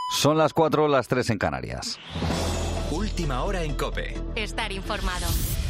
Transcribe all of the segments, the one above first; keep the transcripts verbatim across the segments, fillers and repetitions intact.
Son las cuatro, las tres en Canarias. Última hora en COPE. Estar informado.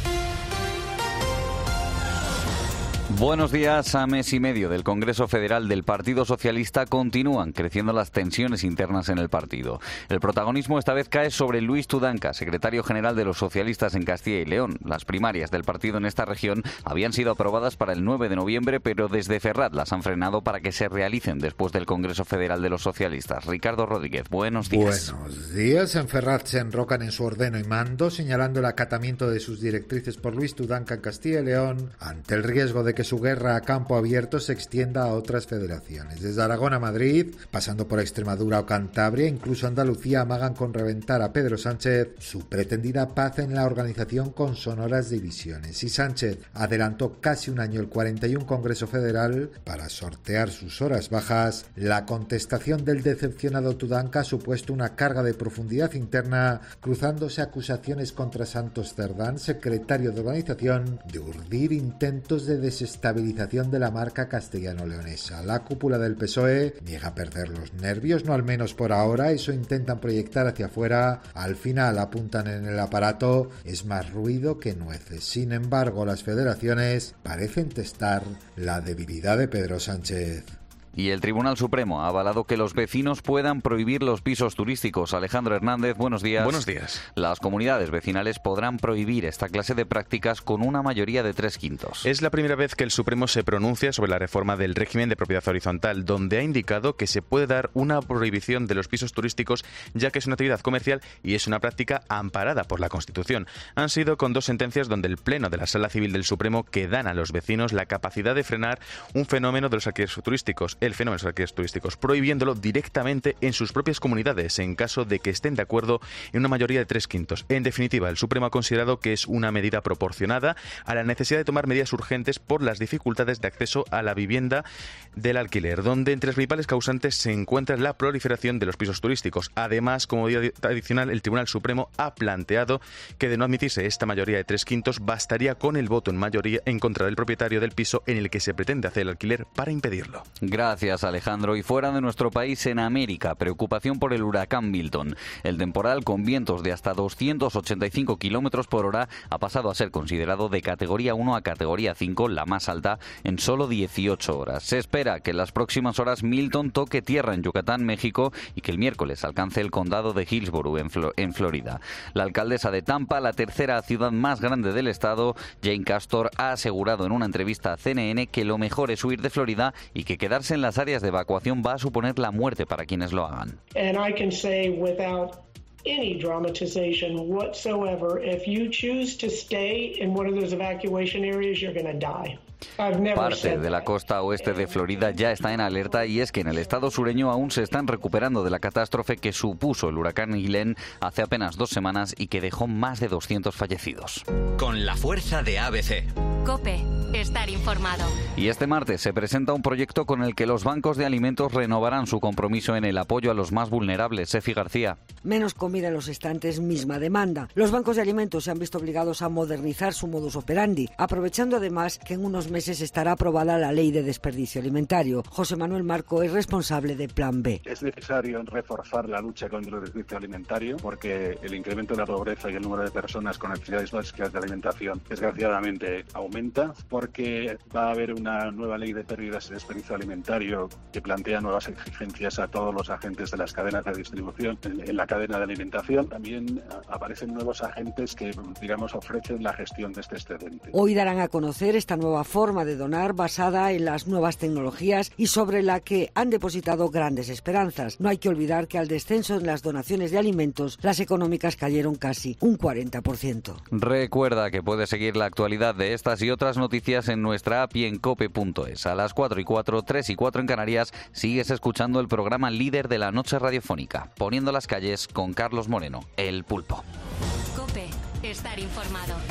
Buenos días. A mes y medio del Congreso Federal del Partido Socialista continúan creciendo las tensiones internas en el partido. El protagonismo esta vez cae sobre Luis Tudanca, secretario general de los socialistas en Castilla y León. Las primarias del partido en esta región habían sido aprobadas para el nueve de noviembre, pero desde Ferraz las han frenado para que se realicen después del Congreso Federal de los socialistas. Ricardo Rodríguez, buenos días. Buenos días. En Ferraz se enrocan en su ordeno y mando, señalando el acatamiento de sus directrices por Luis Tudanca en Castilla y León, ante el riesgo de que su guerra a campo abierto se extienda a otras federaciones. Desde Aragón a Madrid, pasando por Extremadura o Cantabria, incluso Andalucía, amagan con reventar a Pedro Sánchez su pretendida paz en la organización con sonoras divisiones. Y Sánchez adelantó casi un año el cuarenta y uno Congreso Federal para sortear sus horas bajas. La contestación del decepcionado Tudanca ha supuesto una carga de profundidad interna, cruzándose acusaciones contra Santos Cerdán, secretario de organización, de urdir intentos de desestabilización estabilización de la marca castellano-leonesa. La cúpula del P S O E niega perder los nervios, no al menos por ahora. Eso intentan proyectar hacia afuera. Al final apuntan en el aparato. Es más ruido que nueces. Sin embargo, las federaciones parecen testar la debilidad de Pedro Sánchez. Y el Tribunal Supremo ha avalado que los vecinos puedan prohibir los pisos turísticos. Alejandro Hernández, buenos días. Buenos días. Las comunidades vecinales podrán prohibir esta clase de prácticas con una mayoría de tres quintos. Es la primera vez que el Supremo se pronuncia sobre la reforma del régimen de propiedad horizontal, donde ha indicado que se puede dar una prohibición de los pisos turísticos, ya que es una actividad comercial y es una práctica amparada por la Constitución. Han sido con dos sentencias donde el Pleno de la Sala Civil del Supremo que dan a los vecinos la capacidad de frenar un fenómeno de los alquileres turísticos. El fenómeno de los alquileres turísticos, prohibiéndolo directamente en sus propias comunidades, en caso de que estén de acuerdo en una mayoría de tres quintos. En definitiva, el Supremo ha considerado que es una medida proporcionada a la necesidad de tomar medidas urgentes por las dificultades de acceso a la vivienda del alquiler, donde entre las principales causantes se encuentra la proliferación de los pisos turísticos. Además, como medida adicional, el Tribunal Supremo ha planteado que de no admitirse esta mayoría de tres quintos, bastaría con el voto en mayoría en contra del propietario del piso en el que se pretende hacer el alquiler para impedirlo. Gracias, Alejandro. Y fuera de nuestro país, en América, preocupación por el huracán Milton. El temporal, con vientos de hasta doscientos ochenta y cinco kilómetros por hora, ha pasado a ser considerado de categoría uno a categoría cinco, la más alta, en solo dieciocho horas. Se espera que en las próximas horas Milton toque tierra en Yucatán, México, y que el miércoles alcance el condado de Hillsborough, en, Flo- en Florida. La alcaldesa de Tampa, la tercera ciudad más grande del estado, Jane Castor, ha asegurado en una entrevista a C N N que lo mejor es huir de Florida y que quedarse en las áreas de evacuación va a suponer la muerte para quienes lo hagan. And I can say without any dramatization whatsoever, if you choose to stay in one of those evacuation areas, you're going to die. Parte de la costa oeste de Florida ya está en alerta, y es que en el estado sureño aún se están recuperando de la catástrofe que supuso el huracán Helene hace apenas dos semanas y que dejó más de doscientos fallecidos. Con la fuerza de A B C. COPE. Estar informado. Y este martes se presenta un proyecto con el que los bancos de alimentos renovarán su compromiso en el apoyo a los más vulnerables. Sefi García. Menos comida en los estantes, misma demanda. Los bancos de alimentos se han visto obligados a modernizar su modus operandi, aprovechando además que en unos meses estará aprobada la ley de desperdicio alimentario. José Manuel Marco es responsable de Plan B. Es necesario reforzar la lucha contra el desperdicio alimentario porque el incremento de la pobreza y el número de personas con necesidades básicas de alimentación desgraciadamente aumenta, porque va a haber una nueva ley de pérdidas y desperdicio alimentario que plantea nuevas exigencias a todos los agentes de las cadenas de distribución en la cadena de alimentación. También aparecen nuevos agentes que, digamos, ofrecen la gestión de este excedente. Hoy darán a conocer esta nueva forma de donar basada en las nuevas tecnologías y sobre la que han depositado grandes esperanzas. No hay que olvidar que al descenso en las donaciones de alimentos, las económicas cayeron casi un cuarenta por ciento. Recuerda que puedes seguir la actualidad de estas y otras noticias en nuestra app y en cope punto es. A las cuatro y cuatro, tres y cuatro en Canarias, sigues escuchando el programa líder de la noche radiofónica, Poniendo las calles, con Carlos Moreno, El Pulpo. COPE. Estar informado.